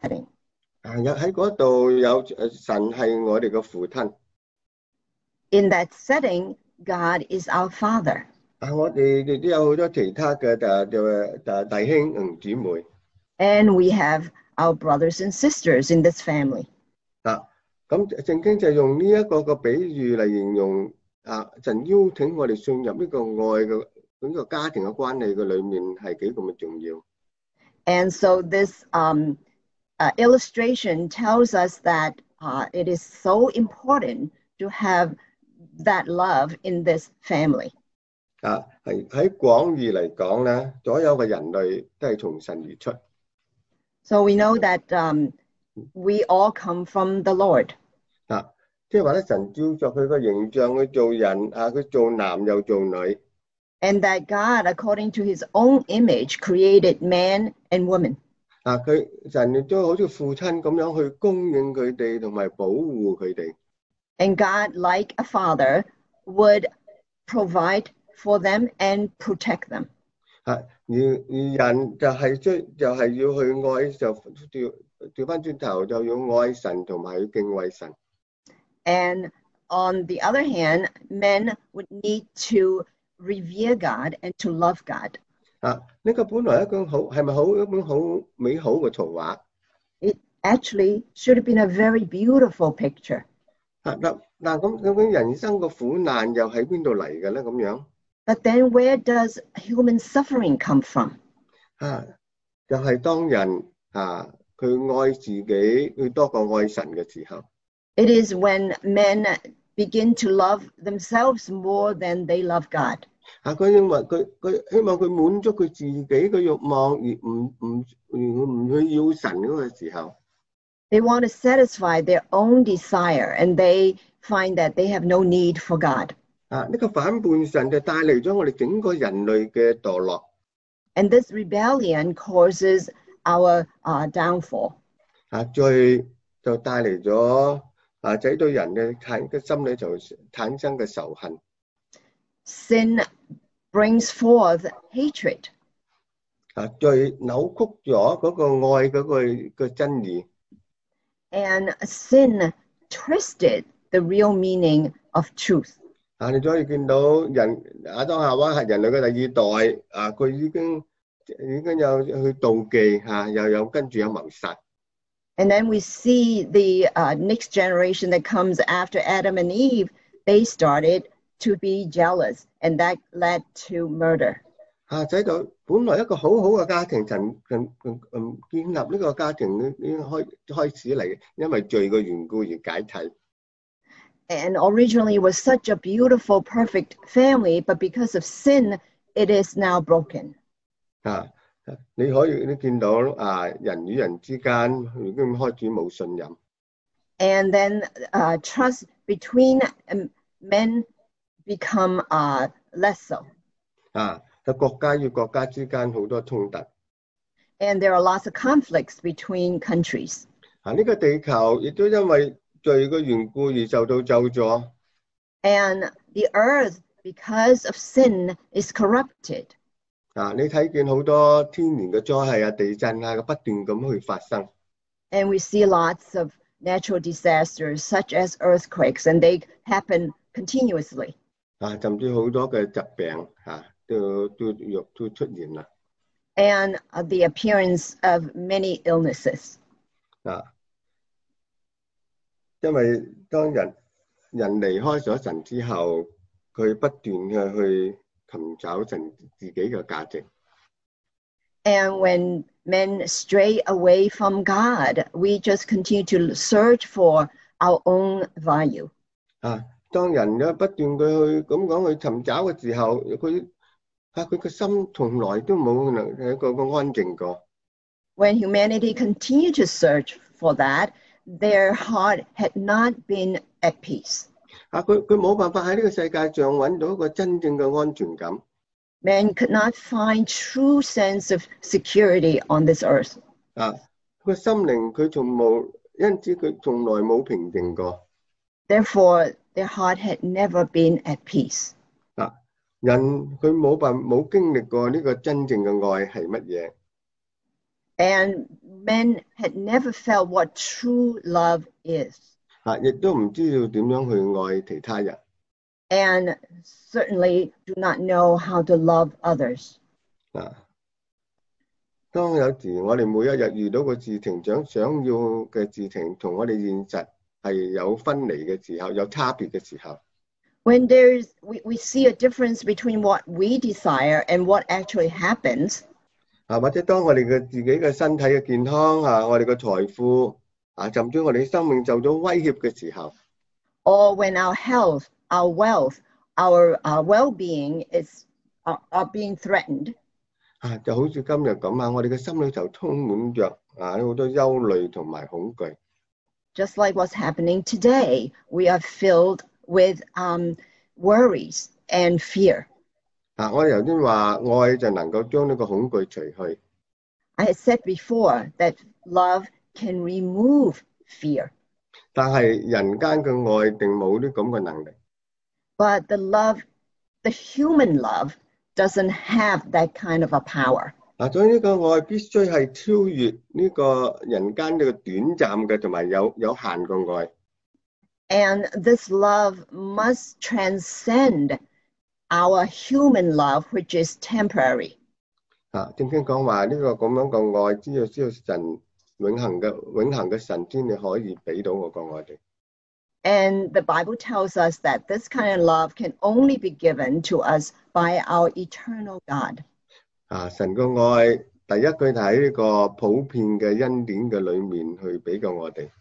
setting. 喺嗰度有神係我哋嘅父親。 In that setting, God is our Father. 我哋亦都有好多其他嘅弟兄姊妹。 And we have our brothers and sisters in this family. 咁聖經就用呢一個嘅比喻嚟形容神邀請我哋進入呢個愛嘅呢個家庭嘅關係嘅裏面係幾咁嘅重要。 And so this illustration tells us that it is so important to have that love in this family. 係喺廣義嚟講咧，所有嘅人類都係從神而出。 So we know that we all come from the Lord. 即係話咧，神照着佢個形象去做人，佢做男又做女。 And that God, according to his own image, created man and woman. 神亦都好似父親咁樣去供應佢哋同埋保護佢哋。 And God, like a father, would provide for them and protect them. 而人就係要去愛，就調翻轉頭就要愛神同埋去敬畏神。 And on the other hand, men would need to revere God and to love God. 呢個本來係咪一本好美好嘅圖畫？ It actually should have been a very beautiful picture. 咁究竟人生嘅苦難又喺邊度嚟嘅咧？咁樣 But then where does human suffering come from? 就係當人佢愛自己佢多過愛神嘅時候。 It is when men begin to love themselves more than they love God. 佢認為佢希望佢滿足佢自己嘅慾望，而唔去要神嗰個時候。 They want to satisfy their own desire, and they find that they have no need for God. 呢個反叛神就帶嚟咗我哋整個人類嘅墮落。 And this rebellion causes our downfall. 罪就帶嚟咗仔對人嘅心理就產生嘅仇恨。 Sin brings forth hatred. 罪扭曲咗嗰個愛嗰個真義。 And sin twisted the real meaning of truth. 你可以見到亞當夏娃係人類嘅第二代，佢已經有去妒忌，又有跟住有謀殺。 And then we see the next generation that comes after Adam and Eve, they started to be jealous, and that led to murder. 使到本來一個好好嘅家庭，建立呢個家庭已經開始嚟，因為罪嘅緣故而解體。 And originally it was such a beautiful, perfect family, but because of sin, it is now broken. 你可以見到人與人之間已經開始冇信任。 And then trust between men become less so. 國家與國家之間好多衝突。 And there are lots of conflicts between countries. 呢個地球亦都因為罪嘅緣故而受到咒詛。 And the earth, because of sin, is corrupted. 你睇見好多天然嘅災害地震不斷咁去發生。 And we see lots of natural disasters, such as earthquakes, and they happen continuously. 甚至好多嘅疾病都出現啦。 And the appearance of many illnesses. 因為當人離開咗神之後，佢不斷去尋找神自己嘅價值。 And when men stray away from God, we just continue to search for our own value. 當人不斷去咁講去尋找嘅時候，佢嘅心從來都冇一個安靜過。 When humanity continued to search for that, their heart had not been at peace. 佢冇辦法喺呢個世界上揾到一個真正嘅安全感。 Man could not find true sense of security on this earth. 個心靈佢因此佢從來冇平靜過。 Therefore, their heart had never been at peace. 人佢冇經歷過呢個真正嘅愛係乜嘢。 And men had never felt what true love is. 亦都唔知道點樣去愛其他人。 And certainly do not know how to love others. 當有時我哋每一日遇到個事情，想要嘅事情同我哋現實係有分離嘅時候，有差別嘅時候。 When we see a difference between what we desire and what actually happens. 或者當我哋嘅自己嘅身體嘅健康我哋嘅財富甚至我哋嘅生命受到威脅嘅時候。 Or when our health, our wealth, our well-being are being threatened. 就好似今日咁我哋嘅心裏就充滿着好多憂慮同埋恐懼。 Just like what's happening today, we are filled with worries and fear. 我哋頭先話愛就能夠將呢個恐懼除去。 I had said before that love can remove fear. 但係人間嘅愛定冇啲咁嘅能力。 But the human love doesn't have that kind of a power. 所以呢個愛必須係超越呢個人間呢個短暫嘅同埋有限嘅愛。 And this love must transcend our human love, which is temporary. 正經講話呢個咁樣嘅愛，只有神永恆嘅神先至可以俾到我個愛哋。 And the Bible tells us that this kind of love can only be given to us by our eternal God. 神個愛第一句喺呢個普遍嘅恩典嘅裏面去俾過我哋。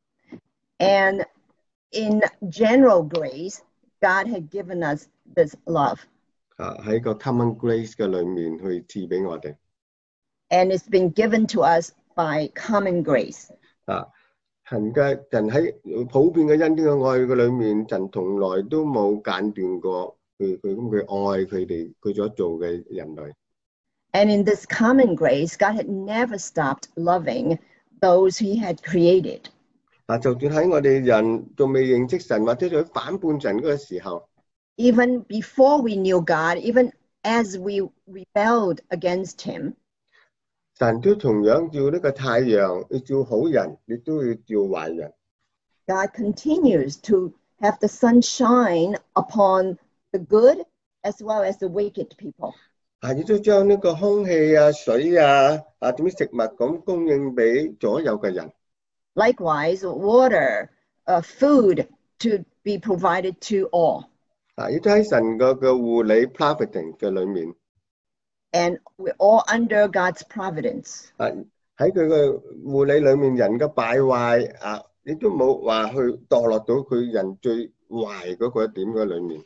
And in general grace, God had given us this love. 喺個 common grace 嘅裏面去賜俾我哋。 And it's been given to us by common grace. 神喺普遍嘅恩典嘅愛嘅裏面，神從來都冇間斷過佢愛佢哋佢所做嘅人類。 And in this common grace, God had never stopped loving those He had created. 就算喺我哋人仲未認識神或者仲反叛神嗰個時候。 Even before we knew God, even as we rebelled against Him. 神都同樣照呢個太陽，要照好人，亦都要照壞人。 God continues to have the sun shine upon the good as well as the wicked people. 亦都將呢個空氣水點食物咁供應俾所有嘅人。 Likewise, water, food to be provided to all. 亦都喺神嘅護理 providence 嘅裏面。 And we're all under God's providence. 喺佢嘅護理裏面，人嘅敗壞亦都冇話去墮落到佢人最壞嗰個一點嘅裏面。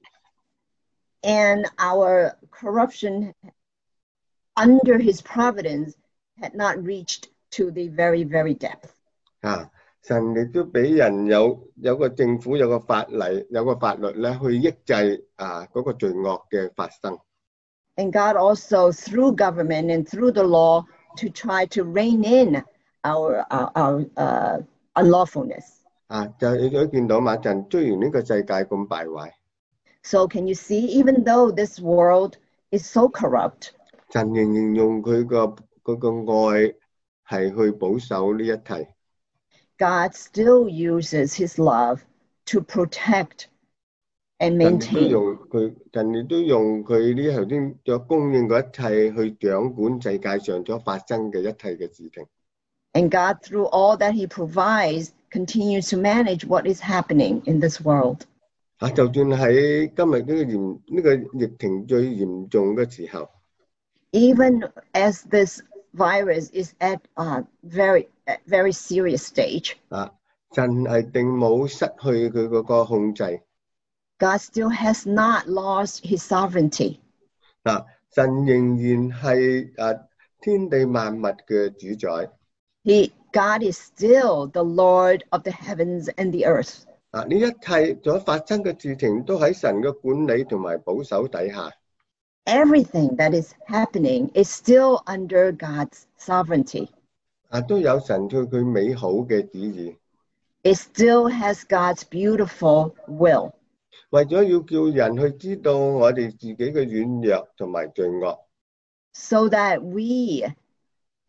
And our corruption under His providence had not reached to the very, very depth. 神亦都俾人有個政府有個法例有個法律咧去抑制嗰個罪惡嘅發生。 And God also, through government and through the law, to try to rein in our unlawfulness. 就你可以見到嘛，神雖然呢個世界咁敗壞。 So can you see, even though this world is so corrupt, 神仍然用佢個愛係去保守呢一切。 God still uses His love to protect and maintain. 神亦都用佢呢頭先所供應嘅一切去掌管世界上所發生嘅一切嘅事情。 And God, through all that He provides, continues to manage what is happening in this world. 就算喺今日呢個疫情最嚴重嘅時候 ，even as this virus is at a very serious stage, 神係定冇失去佢嗰個控制。 God still has not lost His sovereignty. 神仍然係天地萬物嘅主宰。 God is still the Lord of the heavens and the earth. 呢一切所發生嘅事情都喺神嘅管理同埋保守底下。 Everything that is happening is still under God's sovereignty. 都有神對佢美好嘅旨意。 It still has God's beautiful will. 為咗要叫人去知道我哋自己嘅軟弱同埋罪惡。 So that we,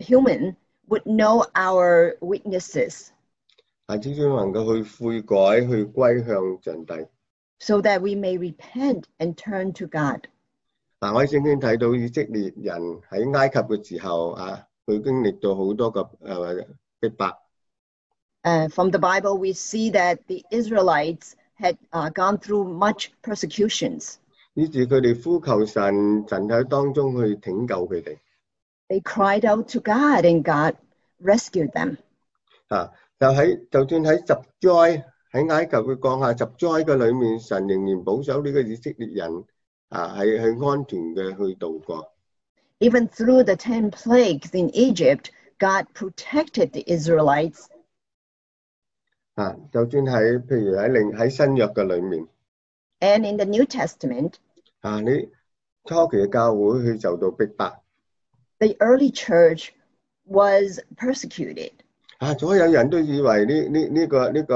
human would know our weaknesses 至少能夠去悔改，去歸向上帝。 so that we may repent and turn to God. 我喺聖經睇到以色列人喺埃及嘅時候佢經歷到好多個逼迫。 From the Bible, we see that the Israelites had gone through much persecutions. 以致佢哋呼求神，神喺當中去拯救佢哋。 They cried out to God, and God rescued them. 就算喺十災喺埃及佢降下十災嘅裏面，神仍然保守呢個以色列人係去安全嘅去度過。 Even through the 10 plagues in Egypt, God protected the Israelites. 就算譬如喺新約嘅裏面 And in the New Testament, 你初期嘅教會佢受到逼迫。 the early church was persecuted. 所有人都以為呢一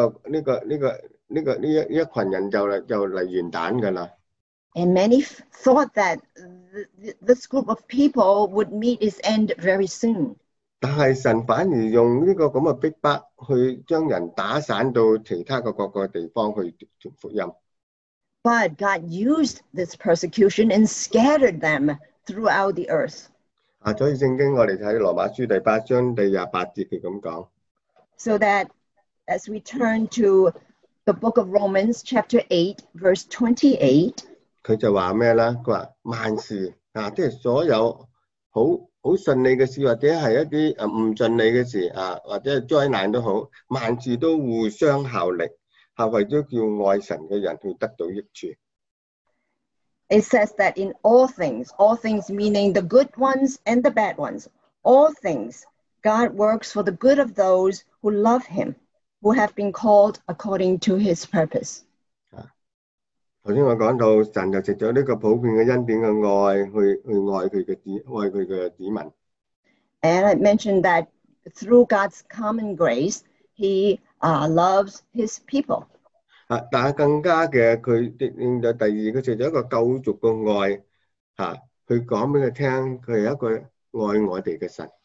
群人就嚟完蛋㗎啦。 And many thought that this group of people would meet its end very soon. 但係神反而用呢個咁嘅逼迫去將人打散到其他嘅各個地方去傳福音。 But God used this persecution and scattered them throughout the earth. 所以聖經我哋睇羅馬書第8章第28節佢咁講。 So that as we turn to the book of Romans chapter 8 verse 28, 佢就話咩啦？佢話萬事即係所有好順利嘅事，或者係一啲唔順利嘅事或者係災難都好，萬事都互相效力，係為咗叫愛神嘅人去得到益處。 it says that in all things meaning the good ones and the bad ones, all things, God works for the good of those who love him, who have been called according to his purpose. 頭先我講到神就藉咗呢個普遍嘅恩典嘅愛去愛佢嘅子民。 And I mentioned that through God's common grace, he loves his people. 但係更加嘅佢第二佢藉咗一個救贖嘅愛去講俾佢聽，佢係一個愛我哋嘅神。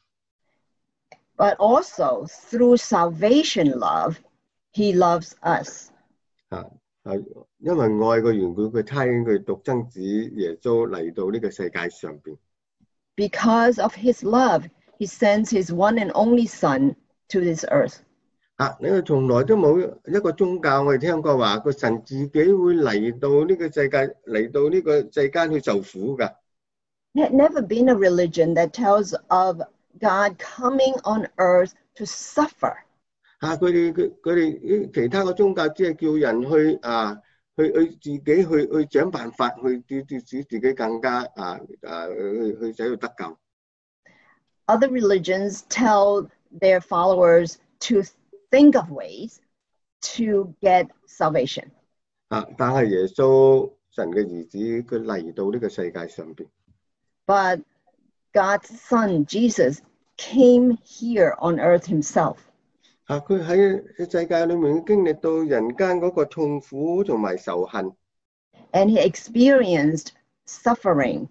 But also through salvation love, he loves us. 因為愛嘅緣故，佢差遣佢獨生子耶穌嚟到呢個世界上邊。 Because of his love, he sends his one and only son to this earth. 你哋從來都冇一個宗教我哋聽過話個神自己會嚟到呢個世界，嚟到呢個世間去受苦㗎。 There had never been a religion that tells of God coming on earth to suffer. 佢哋其他嘅宗教只係叫人去自己去想辦法去使自己更加去使到得救。 Other religions tell their followers to think of ways to get salvation. 但係耶穌神嘅兒子佢嚟到呢個世界上邊。 But God's son, Jesus, came here on earth himself. 佢喺世界裏面經歷到人間嗰個痛苦同埋仇恨。 And he experienced suffering,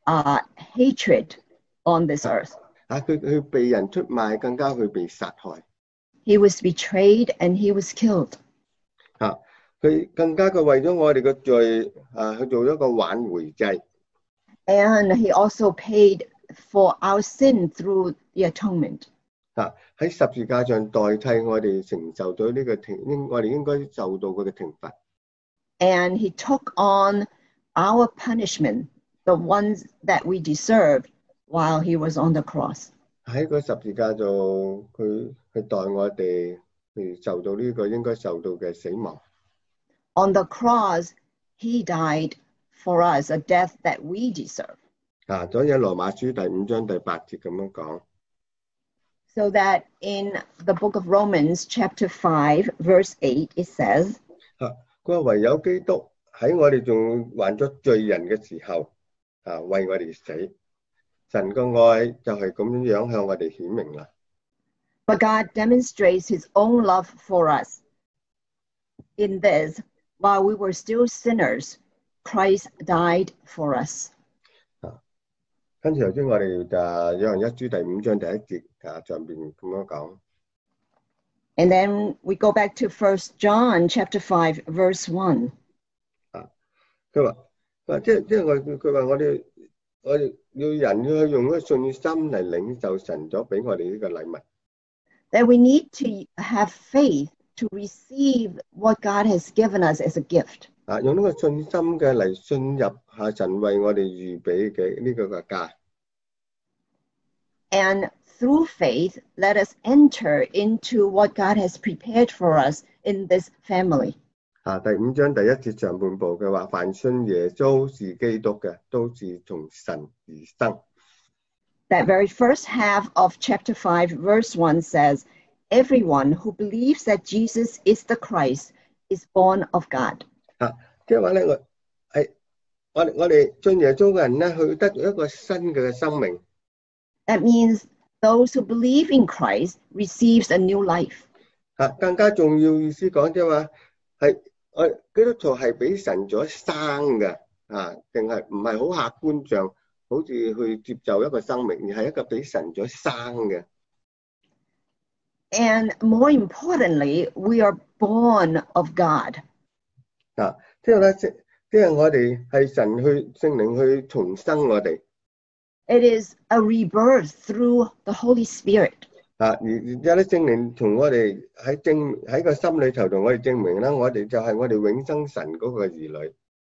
hatred on this earth. 佢被人出賣，更加佢被殺害。 He was betrayed and he was killed. 佢更加佢為咗我哋嘅罪去做一個挽回祭。 And he also paid for our sin through the atonement. 喺十字架上代替我哋承受咗呢個我哋應該受到佢嘅懲罰。 And he took on our punishment, the ones that we deserved, while he was on the cross. 喺個十字架度，佢去代我哋去受到呢個應該受到嘅死亡。 On the cross, he died for us, a death that we deserve. 所以喺羅馬書第5章第8節咁樣講。 So that in the book of Romans, chapter 5, verse 8, it says, 佢話唯有基督喺我哋仲還作罪人嘅時候，為我哋死，神嘅愛就係咁樣向我哋顯明啦。 But God demonstrates his own love for us. In this, while we were still sinners, Christ died for us. 跟住頭先我哋就約翰一書第5章第1節上邊咁樣講。 And then we go back to 1 John chapter 5, verse 1. 佢話佢話我哋要人要去用一個信心嚟領受神咗俾我哋呢個禮物。 That we need to have faith to receive what God has given us as a gift. 用呢個信心嘅嚟進入神為我哋預備嘅呢個嘅家。 And through faith, let us enter into what God has prepared for us in this family. 第5章第1節上半部嘅話，凡信耶穌是基督嘅，都是從神而生。 That very first half of chapter 5, verse 1 says, everyone who believes that Jesus is the Christ is born of God. 即係話咧，我哋信耶穌嘅人咧，佢得到一個新嘅生命。 That means those who believe in Christ receives a new life. 更加重要意思講即係話係基督徒係俾神所生嘅定係唔係好客觀上好似去接受一個生命，而係一個俾神所生嘅。 And more importantly, we are born of God. 即係咧，即係我哋係神聖靈去重生我哋。 It is a rebirth through the Holy Spirit. 而家咧，聖靈同我哋喺個心裏頭同我哋證明啦，我哋就係我哋永生神嗰個兒女。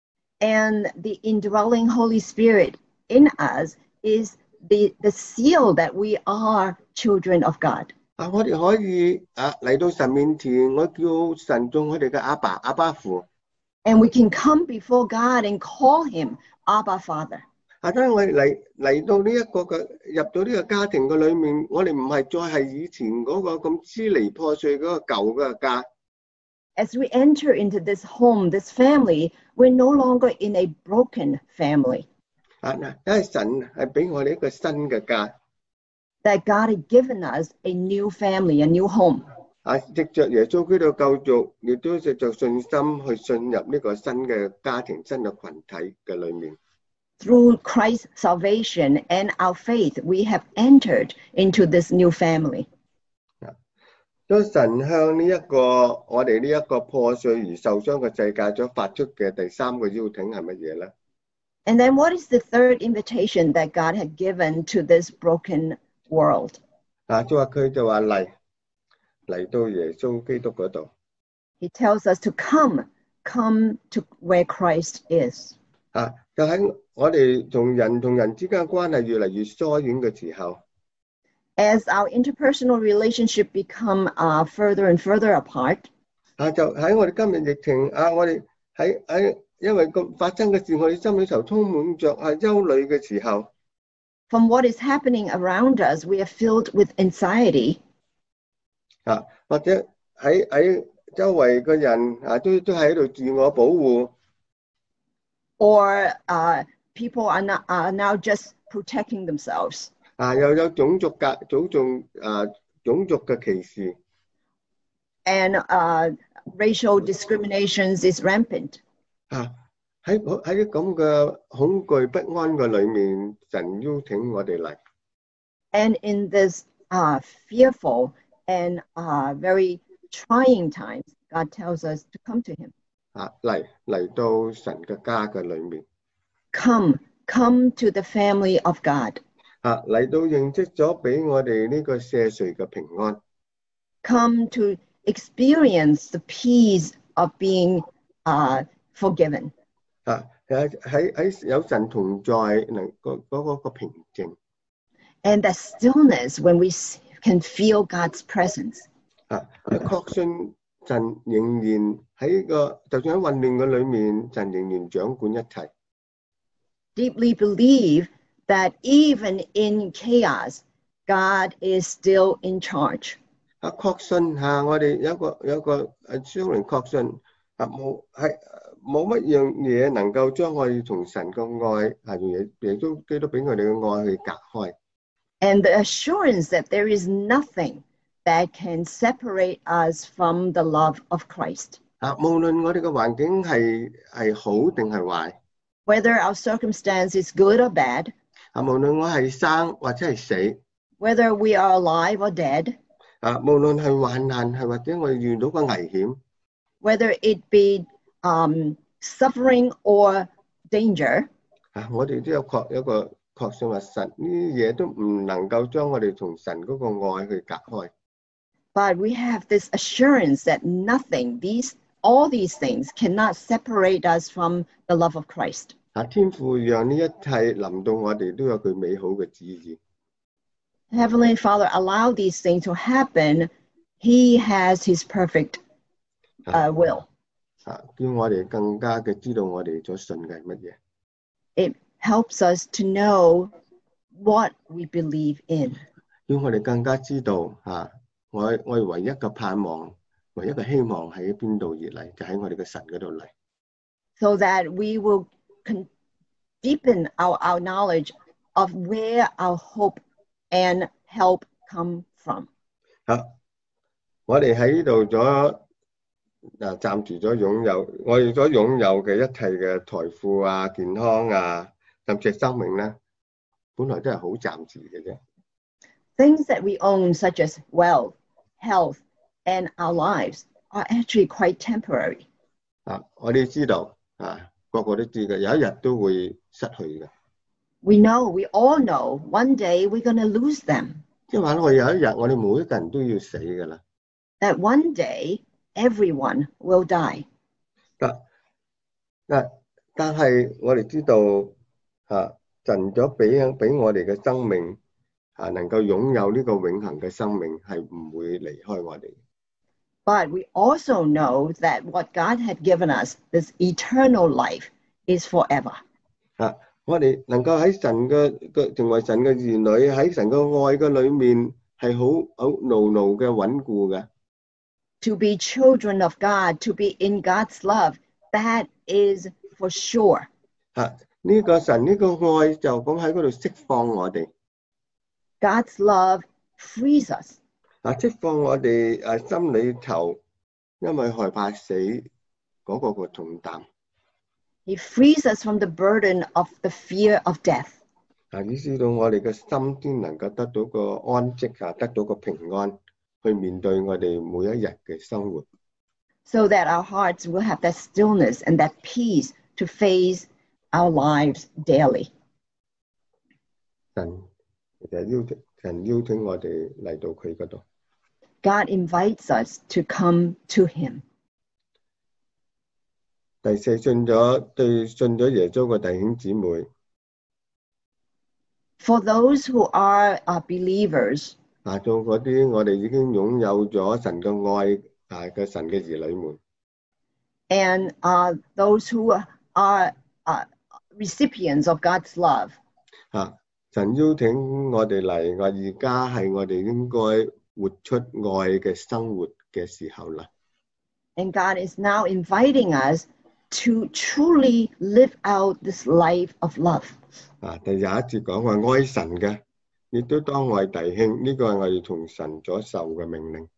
And the indwelling Holy Spirit in us is the seal that we are children of God. 我哋可以嚟到神面前，我叫神做我哋嘅阿爸父。 And we can come before God and call him Abba Father. 當我哋嚟到呢一個嘅入到呢個家庭嘅裏面，我哋唔係再係以前嗰個咁支離破碎嗰個舊嘅家。 As we enter into this home, this family, we're no longer in a broken family. 因為神係俾我哋一個新嘅家。 That God had given us a new family, a new home. 藉着耶穌基督救贖，亦都藉着信心去進入呢個新嘅家庭、新嘅群體嘅裏面。 Through Christ's salvation and our faith, we have entered into this new family. 當神向我哋呢一個破碎而受傷嘅世界所發出嘅第3個邀請係乜嘢咧？ And then what is the third invitation that God had given to this broken world? 佢就話嚟到耶穌基督嗰度。 He tells us to come to where Christ is. 就喺我哋同人之間關係越嚟越疏遠嘅時候。 As our interpersonal relationship become further and further apart. 就喺我哋今日疫情我哋喺因為發生嘅事，我哋心裏頭充滿着憂慮嘅時候。 From what is happening around us, we are filled with anxiety. 或者喺周圍嘅人都喺度自我保護。 Or people are now just protecting themselves. 又有種族嘅歧視。 And racial discriminations is rampant. 喺咁嘅恐懼不安嘅裏面，神邀請我哋嚟。 And in this fearful and very trying times, God tells us to come to him. 嚟到神嘅家嘅裏面。 Come to the family of God. 嚟到認識咗俾我哋呢個赦罪嘅平安。 Come to experience the peace of being forgiven. 喺有神同在嗰個平靜。 And that stillness when we can feel God's presence. 確信神仍然就算喺混亂嘅裏面，神仍然掌管一切。 Deeply believe that even in chaos, God is still in charge. 確信我哋有個將來確信冇乜樣嘢能夠將我哋同神嘅愛用耶穌基督俾我哋嘅愛去隔開。 And the assurance that there is nothing that can separate us from the love of Christ. 無論我哋嘅環境係好定係壞。 Whether our circumstance is good or bad. 無論我係生或者係死， whether we are alive or dead, 無論係患難係或者我哋遇到個危險， whether it be suffering or danger, 我哋都有個確信話神呢啲嘢都唔能夠將我哋同神嗰個愛去隔開。 but we have this assurance that all these things cannot separate us from the love of Christ. 天父讓呢一切臨到我哋都有佢美好嘅旨意。 Heavenly Father, allow these things to happen. He has his perfect will. 叫我哋更加嘅知道我哋所信嘅係乜嘢。 It helps us to know what we believe in. 叫我哋更加知道我哋唯一嘅盼望、唯一嘅希望喺邊度而嚟，就喺我哋嘅神嗰度嚟。 So that we will deepen our knowledge of where our hope and help come from. 我哋喺呢度暫時咗擁有我哋所擁有嘅一切嘅財富啊、健康啊，甚至係生命咧，本來都係好暫時嘅啫。 Things that we own, such as wealth, health, and our lives, are actually quite temporary. 我哋知道個個都知嘅，有一日都會失去嘅。 We all know, one day we're going to lose them. 即係話我有一日，我哋每一個人都要死㗎啦。 That one day, everyone will die. 但係我哋知道神咗俾我哋嘅生命能夠擁有呢個永恆嘅生命，係唔會離開我哋。 But we also know that what God had given us, this eternal life, is forever. 我哋能夠喺神嘅成為神嘅兒女，喺神嘅愛嘅裏面係好牢牢嘅穩固嘅。 To be children of God, to be in God's love, that is for sure. 呢個神呢個愛就咁喺嗰度釋放我哋。 God's love frees us. 釋放我哋心裏頭因為害怕死嗰個重擔。 He frees us from the burden of the fear of death. 以致到我哋嘅心先能夠得到個安息得到個平安，去面對我哋每一日嘅生活。 So that our hearts will have that stillness and that peace to face our lives daily. 神邀請我哋嚟到佢嗰度。 God invites us to come to him. 第四，信咗耶穌嘅弟兄姊妹。 For those who are believers, 做嗰啲我哋已經擁有咗神嘅愛嘅神嘅兒女們。 and those who are recipients of God's love. 神邀請我哋嚟，我而家係我哋應該活出愛嘅生活嘅時候啦。 And God is now inviting us to truly live out this life of love. 第21節講話愛神嘅，亦都當愛弟兄，呢個係我哋從神所受嘅命令。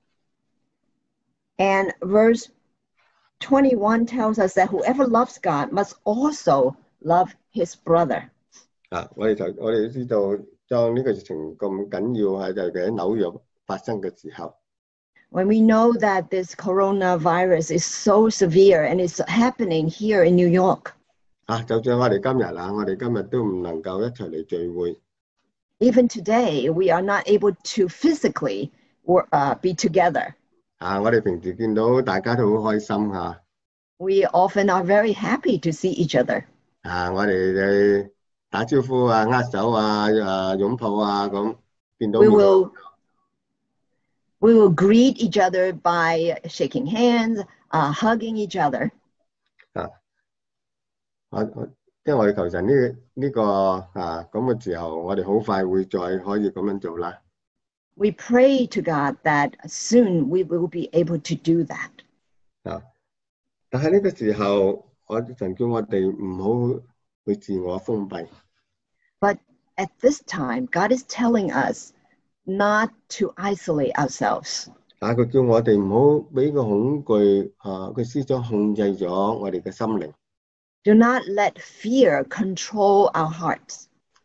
And verse 21 tells us that whoever loves God must also love his brother. 我哋都知道，當呢個疫情咁緊要就係喺紐約發生嘅時候。 When we know that this coronavirus is so severe and it's happening here in New York. 就算我哋今日都唔能夠一齊嚟聚會。 Even today, we are not able to physically be together. 我哋平時見到大家都好開心。 We often are very happy to see each other. 我哋打招呼握手擁抱咁見到。 We will greet each other by shaking hands, hugging each other. 因為我哋求神呢個咁嘅時候，我哋好快會再可以咁樣做啦。 We pray to God that soon we will be able to do that. 但係呢個時候，神叫我哋唔好去自我封閉。 But at this time, God is telling us not to isolate ourselves. 佢叫我哋唔好俾個恐懼嘅思想控制咗我哋嘅心靈。 Do not let fear control our hearts.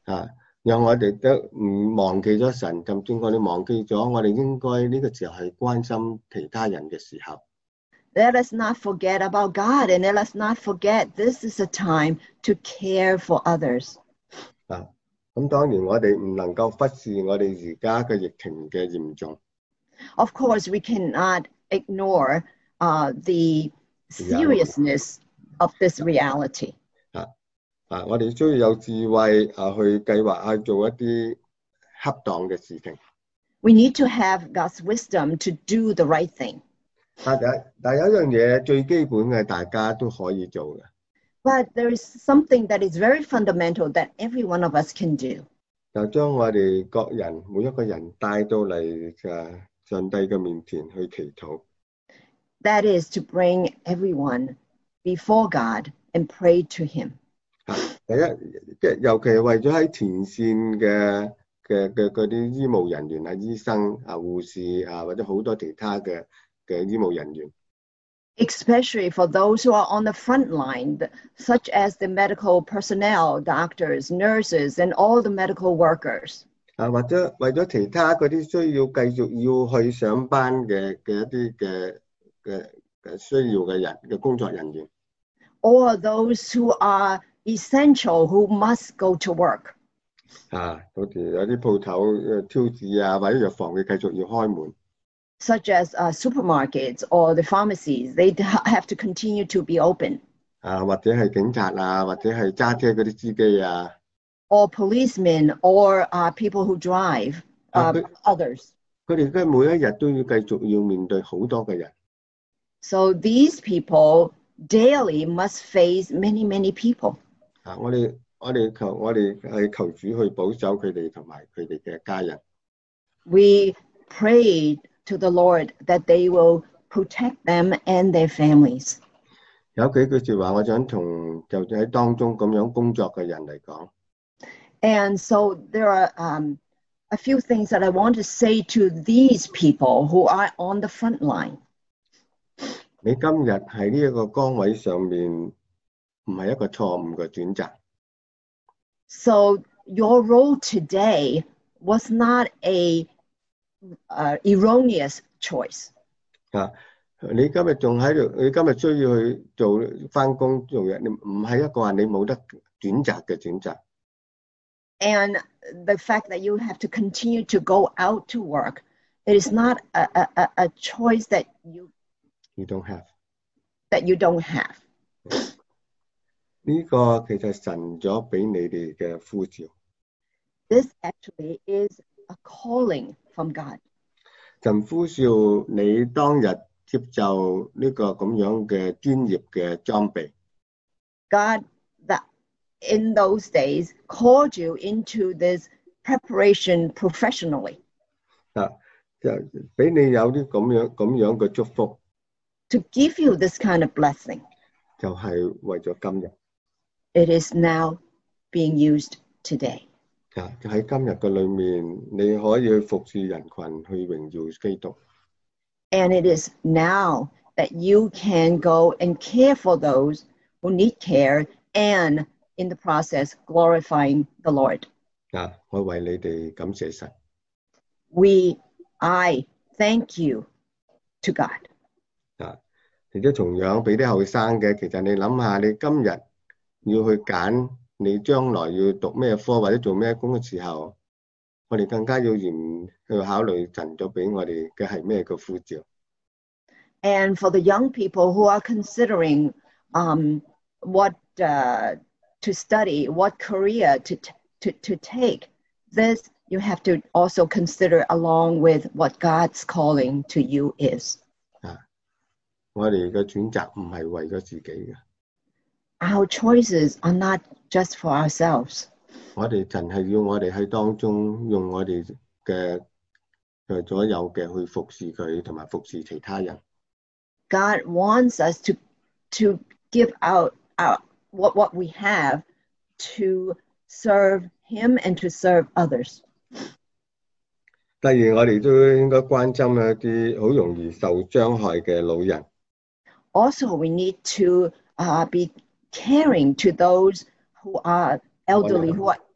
讓我哋都唔忘記咗神，甚至我哋忘記咗我哋應該呢個時候係關心其他人嘅時候。 Let us not forget about God, and let us not forget this is a time to care for others. 咁當然我哋唔能夠忽視我哋而家嘅疫情嘅嚴重。 Of course, we cannot ignore the seriousness of this reality. 我哋需要有智慧去計劃去做一啲恰當嘅事情。 We need to have God's wisdom to do the right thing. 但有一樣嘢最基本嘅，大家都可以做嘅。 But there is something that is very fundamental that every one of us can do. 就將我哋各人每一個人帶到嚟上帝嘅面前去祈禱。 That is to bring everyone before God and pray to Him. 第一，尤其係為咗喺前線嘅嗰啲醫務人員醫生護士或者好多其他嘅醫務人員。 Especially for those who are on the front line, such as the medical personnel, doctors, nurses, and all the medical workers. 或者為咗其他嗰啲需要繼續要去上班嘅一啲嘅需要嘅人嘅工作人員。 Or those who are essential, who must go to work. 好似有啲鋪頭超市或者藥房佢繼續要開門。 Such as supermarkets or the pharmacies, they have to continue to be open. 或者係警察或者係揸車嗰啲司機 or policemen or people who drive others. 佢哋而家每一日都要繼續要面對好多嘅人。 So these people daily must face many, many people. 我哋係求主去保守佢哋同埋佢哋嘅家人。 We pray to the Lord that they will protect them and their families. 有幾句説話，我想同就喺當中咁樣工作嘅人嚟講。 And so there are a few things that I want to say to these people who are on the front line. 你今日喺呢一個崗位上面，唔係一個錯誤嘅選擇。 So your role today was not a erroneous choice. 你今日仲喺度，你今日需要去做返工做嘢，你唔係一個話你冇得選擇嘅選擇。 And the fact that you have to continue to go out to work, it is not a choice that you don't have. That you don't have. 呢個其實神咗俾你哋嘅呼召。 This actually is a calling from God. 神呼召你當日接受呢個咁樣嘅專業嘅裝備。 God that in those days called you into this preparation professionally. 就俾你有啲咁樣嘅祝福。 To give you this kind of blessing. 就係為咗今日。 It is now being used today. 就喺今日嘅裏面，你可以去服侍人群，去榮耀基督。 And it is now that you can go and care for those who need care, and in the process glorifying the Lord. 我為你哋感謝神。 I thank you to God. 亦都同樣俾啲後生嘅，其實你諗下，你今日要去揀你將來要讀咩科或者做咩工嘅時候，我哋更加要嚴去考慮神咗俾我哋嘅係咩嘅呼召。 And for the young people who are considering what to study, what career to take, this you have to also consider along with what God's calling to you is. 我哋嘅選擇唔係為咗自己嘅。 Our choices are not just for ourselves. 我哋神係要我哋喺當中用我哋嘅所有嘅去服侍佢，同埋服侍其他人。 God wants us to give out what we have to serve Him and to serve others. 第二，我哋都應該關心一啲好容易受傷害嘅老人。 Also, we need to be caring to those who are elderly, who are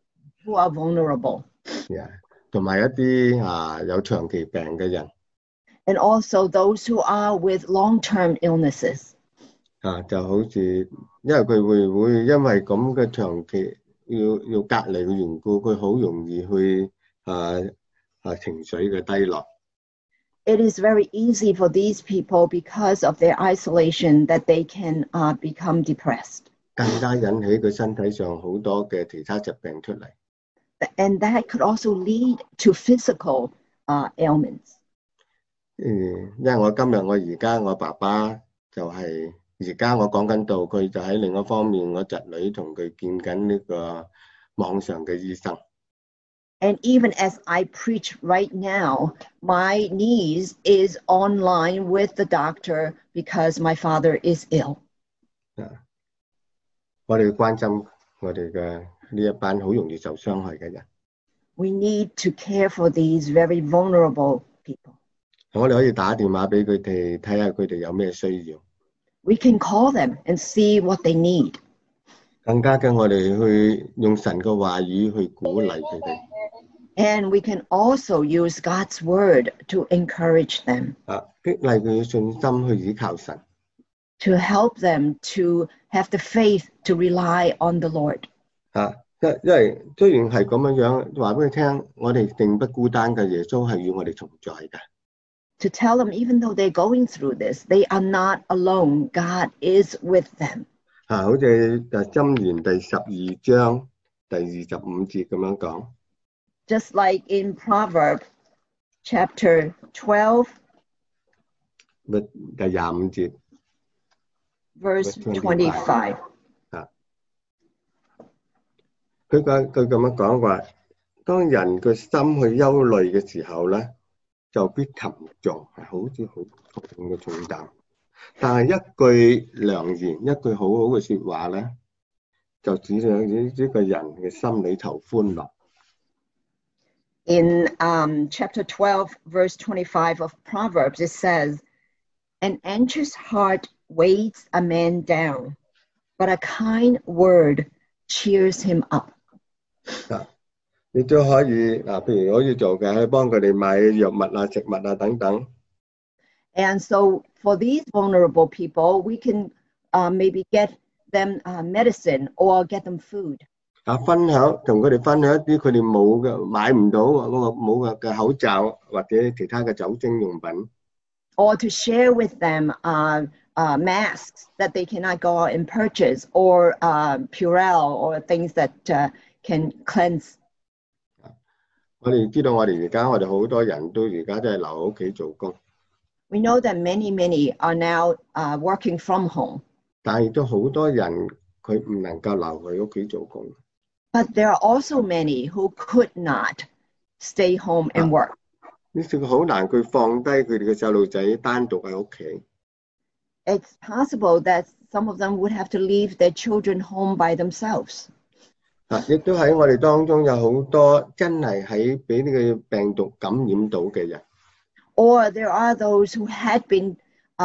who are vulnerable. 同埋一啲有長期病嘅人。 And also those who are with long-term illnesses. 就好似因為佢會因為咁嘅長期要隔離嘅緣故，佢好容易去情緒嘅低落。 It is very easy for these people because of their isolation that they can become depressed. 更加引起佢身體上好多嘅其他疾病出嚟。 And that could also lead to physical ailments. 因為我而家我爸爸就係而家我講緊到佢就喺另一方面，我侄女同佢見緊呢個網上嘅醫生。 And even as I preach right now, my niece is online with the doctor because my father is ill. 我哋關心我哋嘅呢一班好容易受傷害嘅人。 We need to care for these very vulnerable people. 我哋可以打電話俾佢哋，睇下佢哋有咩需要。 We can call them and see what they need. 更加嘅，我哋去用神嘅話語去鼓勵佢哋。 And we can also use God's word to encourage them. 激勵佢嘅信心去依靠神。 To help them to have the faith to rely on the Lord. 因為雖然係咁樣話俾佢聽，我哋並不孤單嘅，耶穌係與我哋同在嘅。 To tell them, even though they're going through this, they are not alone. God is with them. 好似箴言第12章第25節咁樣講。 Just like in Proverbs chapter 12, 第25節 verse 25. 佢咁樣講話，當人個心去憂慮嘅時候咧，就必沉重，係好似好重嘅重擔。但係一句良言，一句好好嘅說話咧，就只讓呢個人嘅心裏頭歡樂。 In chapter 12, verse 25 of Proverbs, it says, "An anxious heart weighs a man down, but a kind word cheers him up." 你都可以譬如可以做嘅，去幫佢哋買藥物食物等等。 And so for these vulnerable people, we can maybe get them medicine or get them food. 分享同佢哋分享一啲佢哋冇嘅、買唔到冇嘅口罩或者其他嘅酒精用品。 Or to share with them masks that they cannot go out and purchase, or Purell, or things that can cleanse. 我哋知道我哋而家好多人都而家都係留喺屋企做工。 We know that many are now working from home. 但係亦都好多人佢唔能夠留喺屋企做工。 But there are also many who could not stay home and work. 呢個好難，佢放低佢哋嘅細路仔單獨喺屋企。 It's possible that some of them would have to leave their children home by themselves. 亦都喺我哋當中有好多真係俾呢個病毒感染到嘅人。 Or there are those who had been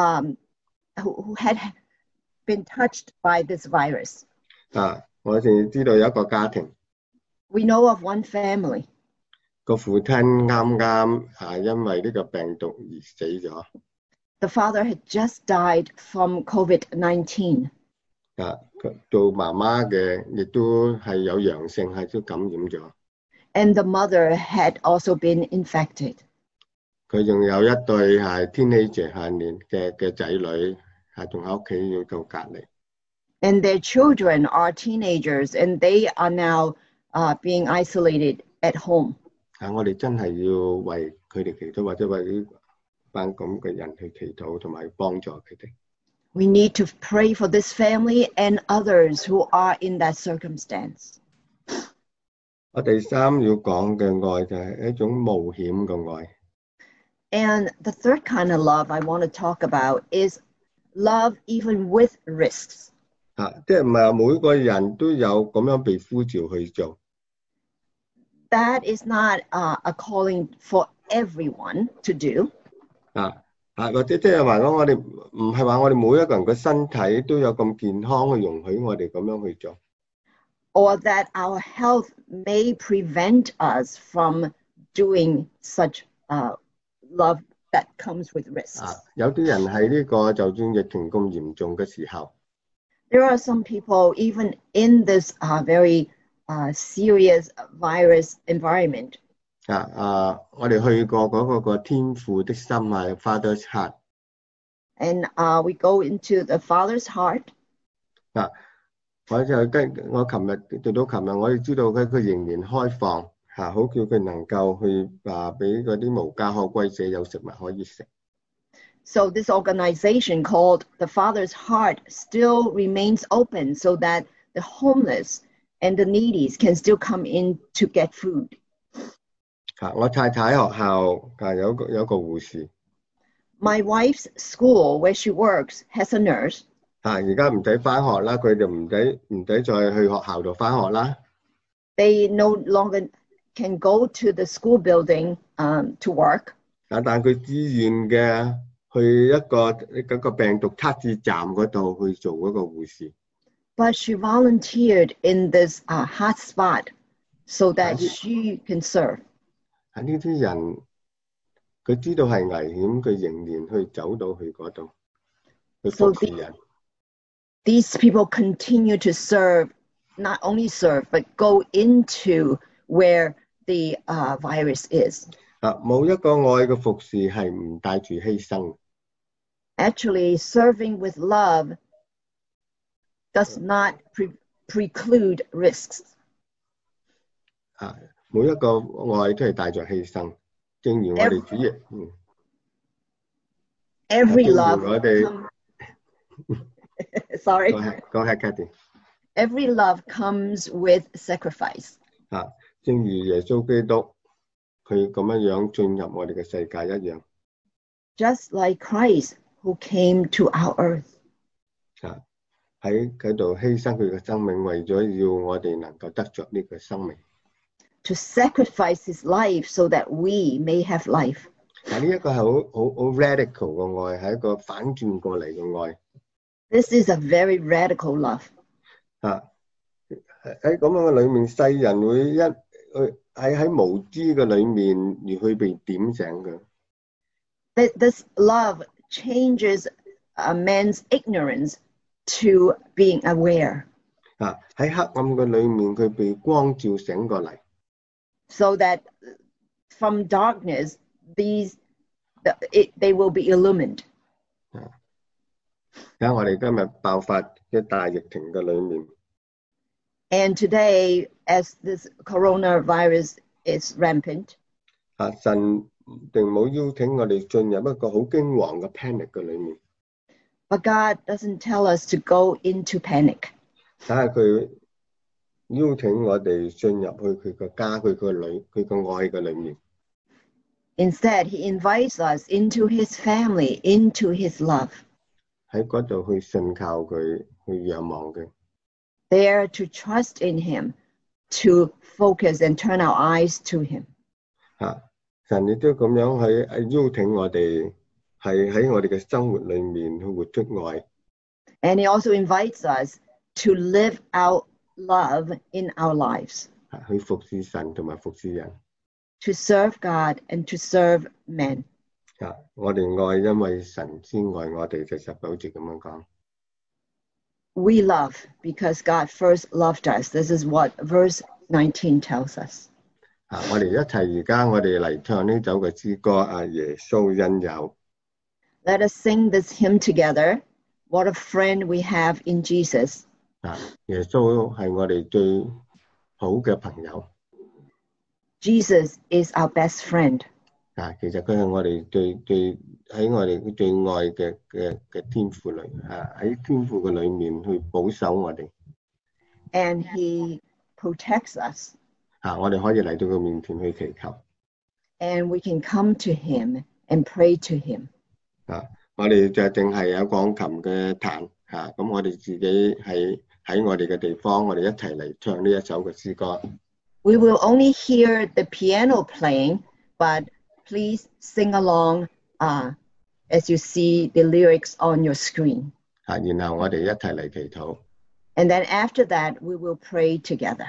who had been touched by this virus. 我哋知道有一個家庭。 We know of one family. 個父親啱啱因為呢個病毒而死咗。 The father had just died from COVID-19. 做媽媽嘅亦都係有陽性，係都感染咗。 And the mother had also been infected. 佢仲有一對係 teenager 下年嘅仔女，仲喺屋企要做隔離。 And their children are teenagers, and they are now being isolated at home. 我哋真係要為佢哋祈禱，或者為呢班咁嘅人去祈禱，同埋幫助佢哋。 We need to pray for this family and others who are in that circumstance. 我第三要講嘅愛就係一種冒險嘅愛。 And the third kind of love I want to talk about is love even with risks. 即係唔係每個人都有咁樣被呼召去做。 That is not a calling for everyone to do. 或者即係話講，我哋唔係話我哋每一個人嘅身體都有咁健康去容許我哋咁樣去做。 or that our health may prevent us from doing such love that comes with risks. 有啲人喺呢個就算疫情咁嚴重嘅時候， There are some people, even in this very serious virus environment, 我哋去過嗰個天父的心Father's Heart， and we go into the Father's heart. 我琴日到琴日，我哋知道佢仍然開放，好叫佢能夠去俾嗰啲無家可歸者有食物可以食。 So this organization called the Father's Heart still remains open so that the homeless and the needy can still come in to get food. 我太太學校有個護士。 My wife's school, where she works, has a nurse. 而家唔使返學啦，佢哋唔使再去學校度返學啦。 They no longer can go to the school building to work. 但佢自願嘅去一個病毒測試站嗰度去做嗰個護士。 But she volunteered in this hot spot so that she can serve. 呢啲人佢知道係危險，佢仍然去走到去嗰度去服侍人。 These people continue to serve, not only serve, but go into where the virus is. 冇一個愛嘅服侍係唔帶住犧牲。 Actually, serving with love does not preclude risks. 每一個愛都係帶住犧牲，正如我哋主耶。 Every love. 我哋 Sorry. Go ahead, Kathy. Every love comes with sacrifice. 正如耶穌基督佢咁樣進入我哋嘅世界一樣。 Just like Christ who came to our earth. 喺度犧牲佢嘅生命，為咗要我哋能夠得着呢個生命。 To sacrifice his life so that we may have life. 呢一個係好 radical 嘅愛，係一個反轉過嚟嘅愛。 This is a very radical love. 喺咁樣嘅裏面，世人會喺無知嘅裏面而去被點醒嘅。 This love changes a man's ignorance to being aware. 喺黑暗嘅裏面，佢被光照醒過嚟。 So that from darkness, they will be illumined. 喺我哋今日爆發嘅大疫情嘅裏面。 And today, as this coronavirus is rampant, 神並冇邀請我哋進入一個好驚惶嘅 panic 嘅裏面。 but God doesn't tell us to go into panic. 但係佢邀請我哋進入去佢個家、佢個愛嘅裏面。 Instead, he invites us into his family, into his love. 喺嗰度去信靠佢，去仰望佢。 There to trust in him, to focus and turn our eyes to him. 神亦都咁樣去邀請我哋，係喺我哋嘅生活裏面去活出愛。 And he also invites us to live out love in our lives. 去服侍神同埋服侍人。 To serve God and to serve men. 我哋愛，因為神先愛我哋，就19節咁樣講。 We love because God first loved us. This is what verse 19 tells us. 我哋一齊而家我哋嚟唱呢首嘅詩歌耶穌恩友。 Let us sing this hymn together. What a friend we have in Jesus. 耶穌係我哋最好嘅朋友。 Jesus is our best friend. 其實佢係我哋喺我哋最愛嘅天父裏，喺天父嘅裏面去保守我哋。 And he protects us. 我哋可以嚟到佢面前去祈求。 And we can come to him and pray to him. 我哋就淨係有鋼琴嘅彈，咁我哋自己喺我哋嘅地方，我哋一齊嚟唱呢一首嘅詩歌。 We will only hear the piano playing, but please sing along as you see the lyrics on your screen. 然後我哋一齊嚟祈禱。 And then after that, we will pray together.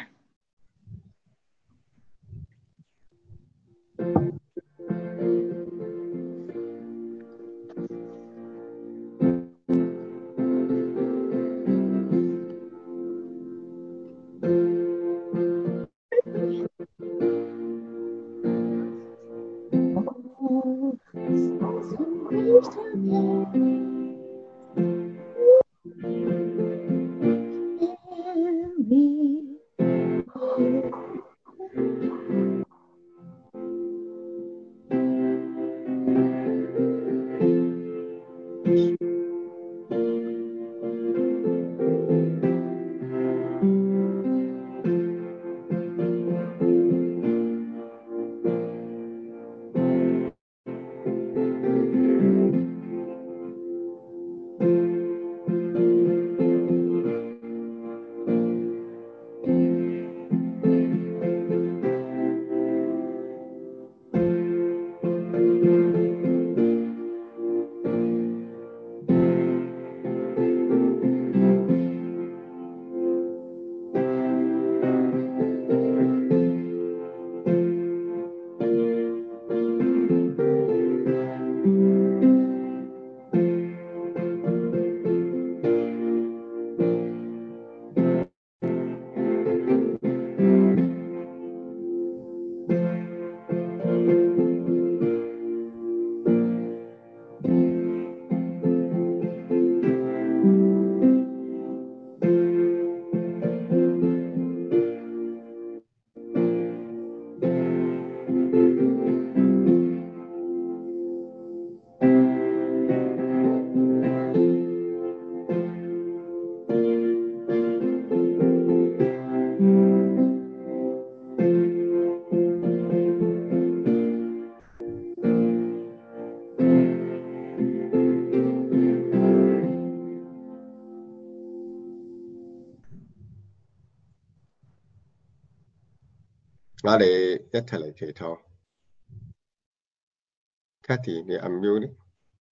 我哋一齊嚟祈禱。Cathy， 你unmute 啲。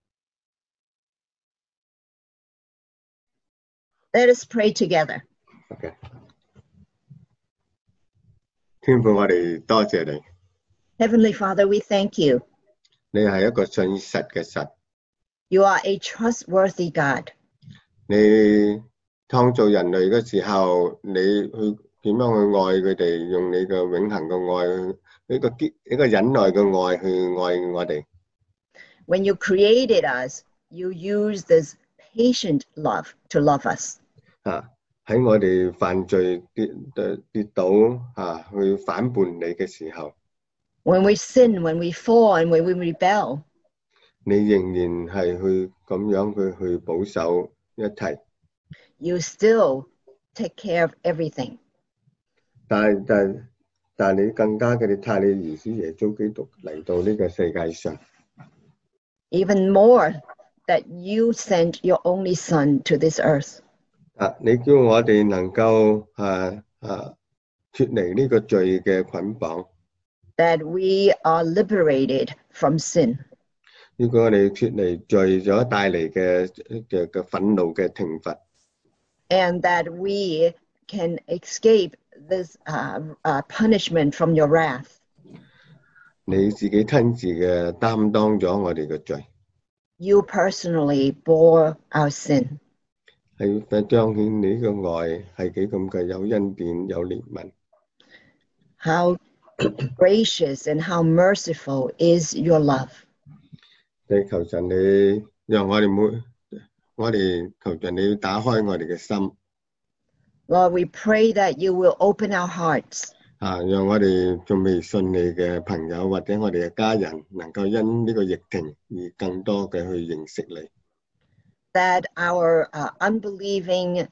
Let us pray together. OK。天父，我哋多謝你。 Heavenly Father, we thank you. 你係一個信實嘅神。 You are a trustworthy God. 你創造人類嘅時候，你去點樣去愛佢哋，用你嘅永恆嘅愛，一個忍耐嘅愛去愛我哋。 When you created us, you used this patient love to love us. 喺我哋犯罪跌倒去反叛你嘅時候。 When we sin, when we fall, and when we rebel. 你仍然係去咁樣去保守一切。 You still take care of everything. 但你更加嘅，你派你兒子耶穌基督嚟到呢個世界上。 Even more, that you sent your only son to this earth. 你叫我哋能夠脫離呢個罪嘅捆綁。 That we are liberated from sin. 要叫我哋脫離罪所帶嚟嘅憤怒嘅懲罰。 And that we can escape this punishment from your wrath. 你自己親自嘅擔當咗我哋嘅罪。 You personally bore our sin. 係彰顯你嘅愛係幾咁嘅有恩典有憐憫。 How gracious and how merciful is your love. 你求神你讓我哋求神你打開我哋嘅心。 Lord, we pray that you will open our hearts. 讓我哋仲未信你嘅朋友或者我哋嘅家人能夠因呢個疫情而更多嘅去認識你。 That our unbelieving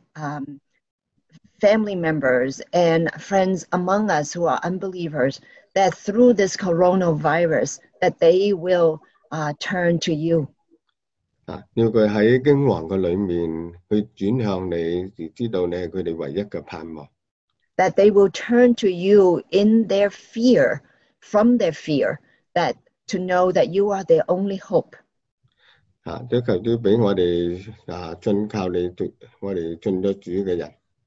family members and friends among us who are unbelievers, that through this coronavirus, that they will turn to you. 要佢喺驚惶嘅裏面去轉向你，而知道你係佢哋唯一嘅盼望。 That they will turn to you in their fear, from their fear, that to know that you are their only hope. 都求都俾我哋信靠你，我哋信咗主嘅人。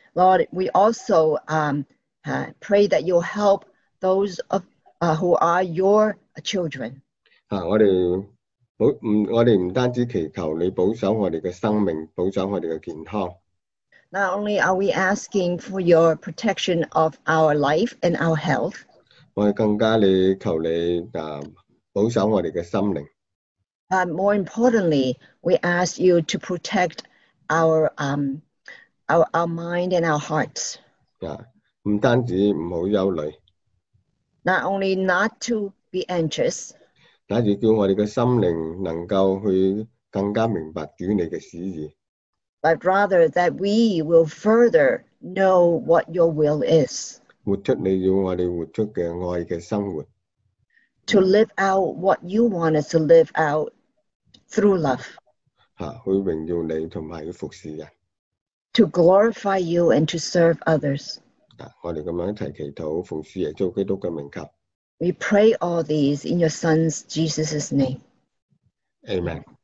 Lord, we also pray that you'll help those who are your children. 我哋唔單止祈求你保守我哋嘅生命，保守我哋嘅健康。 Not only are we asking for your protection of our life and our health, 我哋更加你求你保守我哋嘅心靈。 but more importantly, we ask you to protect our mind and our hearts. 唔單止唔好憂慮。 Not only not to be anxious, 乃至叫我哋嘅心靈能夠去更加明白主你嘅旨意。 but rather that we will further know what your will is. 活出你要我哋活出嘅愛嘅生活。 To live out what you want us to live out through love. 去榮耀你同埋去服侍人。 To glorify you and to serve others. 我哋咁樣一齊祈禱，奉主耶穌基督嘅名求。 We pray all these in your Son's Jesus' name. Amen.